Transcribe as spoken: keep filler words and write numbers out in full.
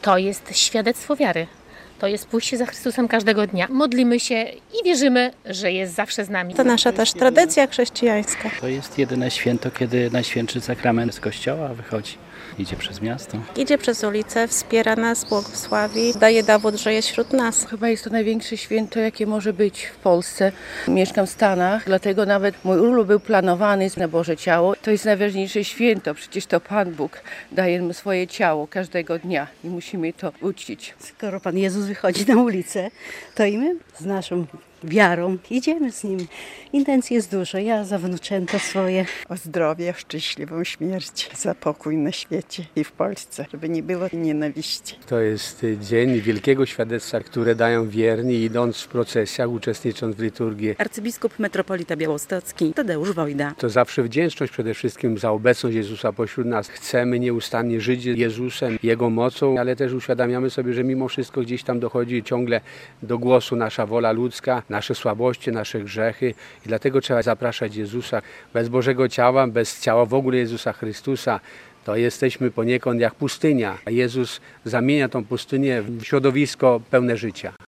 To jest świadectwo wiary. To jest pójście za Chrystusem każdego dnia. Modlimy się i wierzymy, że jest zawsze z nami. To nasza też tradycja chrześcijańska. To jest jedyne święto, kiedy Najświętszy Sakrament z kościoła wychodzi. Idzie przez miasto. Idzie przez ulicę, wspiera nas, błogosławi, daje dowód, że jest wśród nas. Chyba jest to największe święto, jakie może być w Polsce. Mieszkam w Stanach, dlatego nawet mój urlop był planowany na Boże Ciało. To jest najważniejsze święto, przecież to Pan Bóg daje nam swoje ciało każdego dnia i musimy to uczcić. Skoro Pan Jezus wychodzi na ulicę, to i my z naszą wiarą idziemy z Nim. Intencji jest dużo. Ja za wnuczęta swoje. O zdrowie, szczęśliwą śmierć, za pokój na świecie i w Polsce, żeby nie było nienawiści. To jest dzień wielkiego świadectwa, które dają wierni, idąc w procesjach, uczestnicząc w liturgii. Arcybiskup metropolita białostocki Tadeusz Wojda. To zawsze wdzięczność przede wszystkim za obecność Jezusa pośród nas. Chcemy nieustannie żyć Jezusem, Jego mocą, ale też uświadamiamy sobie, że mimo wszystko gdzieś tam dochodzi ciągle do głosu nasza wola ludzka, nasze słabości, nasze grzechy i dlatego trzeba zapraszać Jezusa. Bez Bożego Ciała, bez ciała w ogóle Jezusa Chrystusa, to jesteśmy poniekąd jak pustynia. A Jezus zamienia tą pustynię w środowisko pełne życia.